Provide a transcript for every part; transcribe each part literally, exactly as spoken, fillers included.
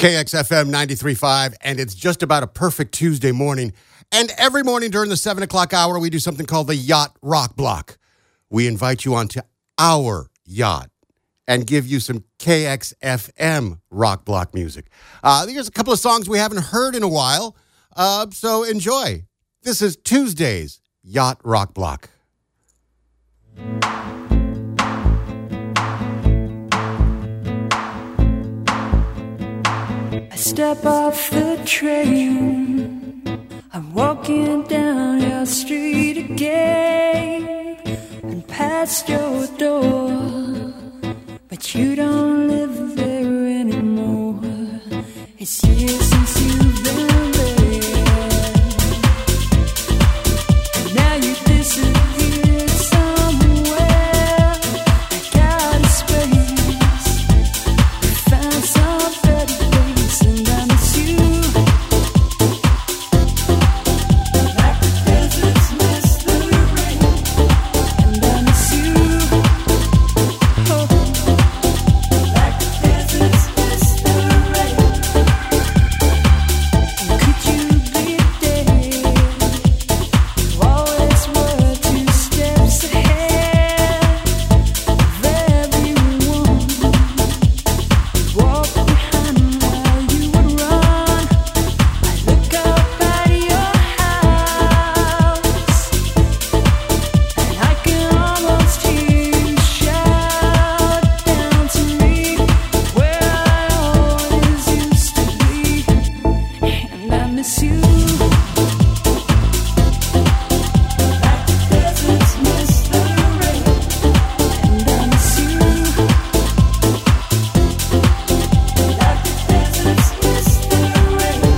K X F M ninety-three point five, and it's just about a perfect Tuesday morning. And every morning during the seven o'clock hour, we do something called the Yacht Rock Block. We invite you onto our yacht and give you some K X F M rock block music. Uh, here's a couple of songs we haven't heard in a while, uh, so enjoy. This is Tuesday's Yacht Rock Block. I step off the train, I'm walking down your street again, and past your door, but you don't live there anymore. It's years since you've been there, and now you disappeared somewhere. I got a space, found some better place, and I miss you like the deserts miss the rain, and I miss you, oh, like the deserts miss the rain. And could you be there? You always were two steps ahead of everyone. Walk behind while you would run. I look up at your house, and I can almost hear you shout down to me where I always used to be, and I miss you like the deserts miss the rain, and I miss you like the deserts miss the rain.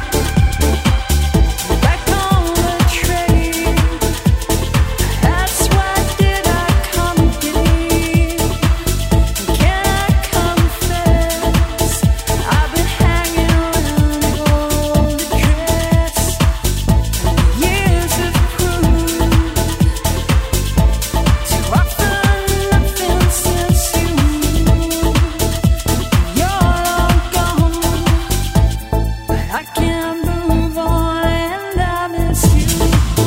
Back on the train, that's why did I come here? Can I confess, I've been hanging around your old address, and the years have proved to offer nothing since you you're long gone, but I can't move on, and I miss you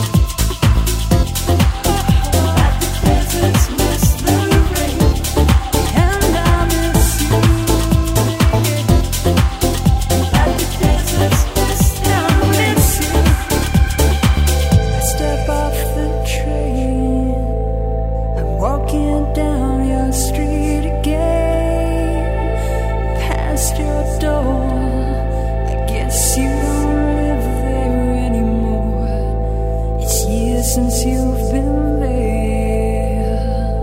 like the deserts miss the rain, and I miss you like the deserts miss the rain. I miss you. I step off the train, I'm walking down your street again, past your door. I guess you don't live there anymore. It's years since you've been there,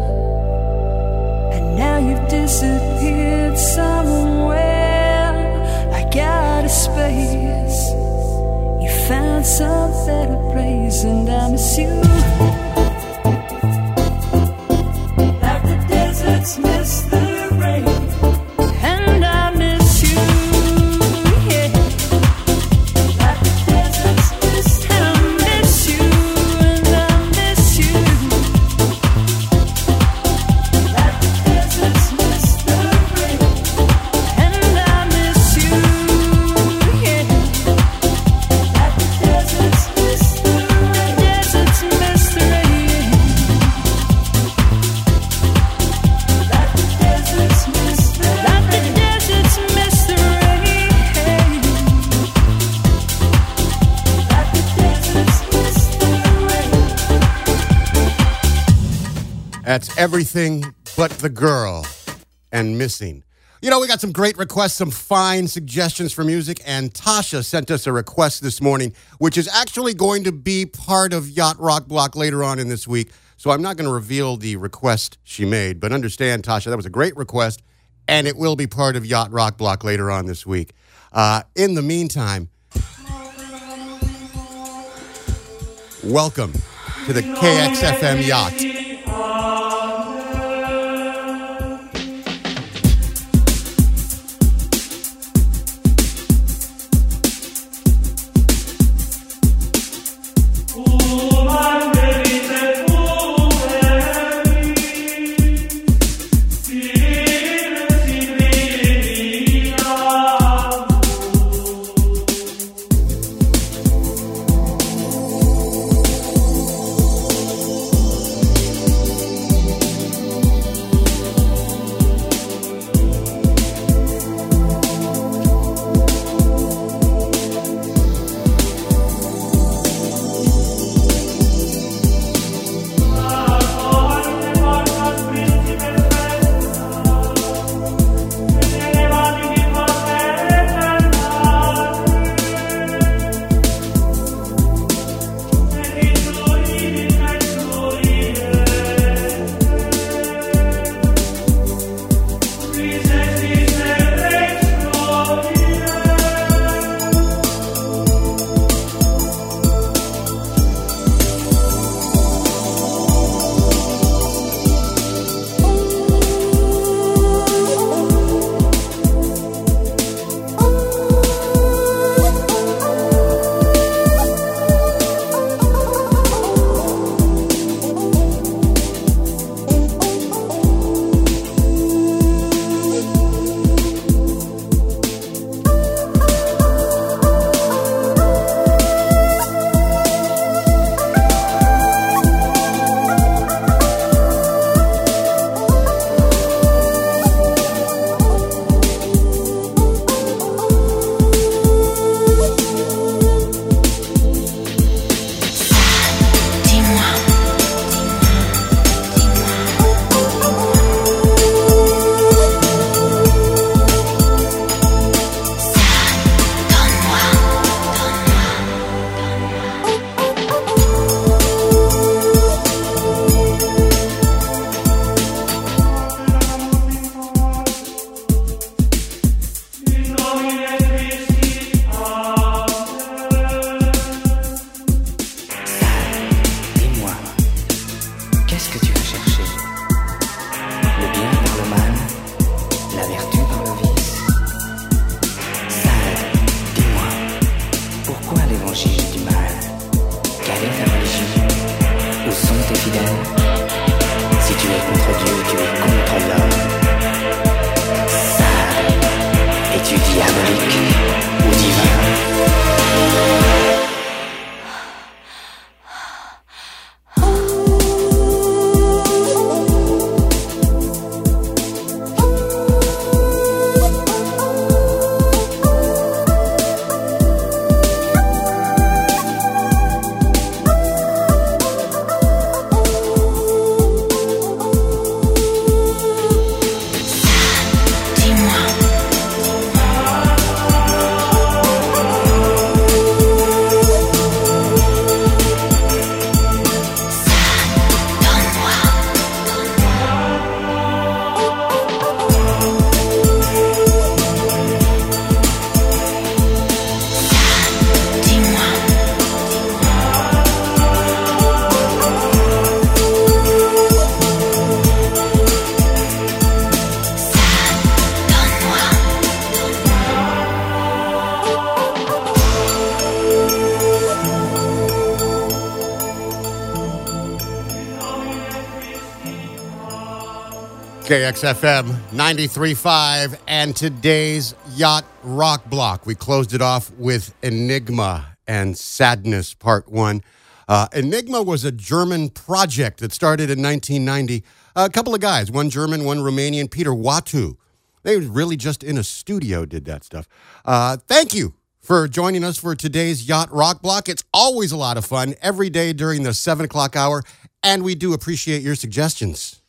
and now you've disappeared somewhere. I got a space, you found some better place, and I miss you like the deserts miss the rain, and I miss you, yeah, like the deserts miss the rain. And I miss you, and I miss you like the deserts miss the rain, and I miss you, yeah, like the deserts miss the rain. Deserts miss the rain, like the deserts miss the rain, like the deserts miss the rain, like the deserts miss the rain. That's Everything But the Girl and Missing. You know, we got some great requests, some fine suggestions for music, and Tasha sent us a request this morning, which is actually going to be part of Yacht Rock Block later on in this week. So I'm not going to reveal the request she made, but understand, Tasha, that was a great request, and it will be part of Yacht Rock Block later on this week. Uh, in the meantime, welcome to the K X F M Yacht. Oh, K X F M ninety-three point five and today's Yacht Rock Block. We closed it off with Enigma and Sadness Part one. Uh, Enigma was a German project that started in nineteen ninety. A couple of guys, one German, one Romanian, Peter Watu. They really just in a studio did that stuff. Uh, thank you for joining us for today's Yacht Rock Block. It's always a lot of fun every day during the seven o'clock hour, and we do appreciate your suggestions.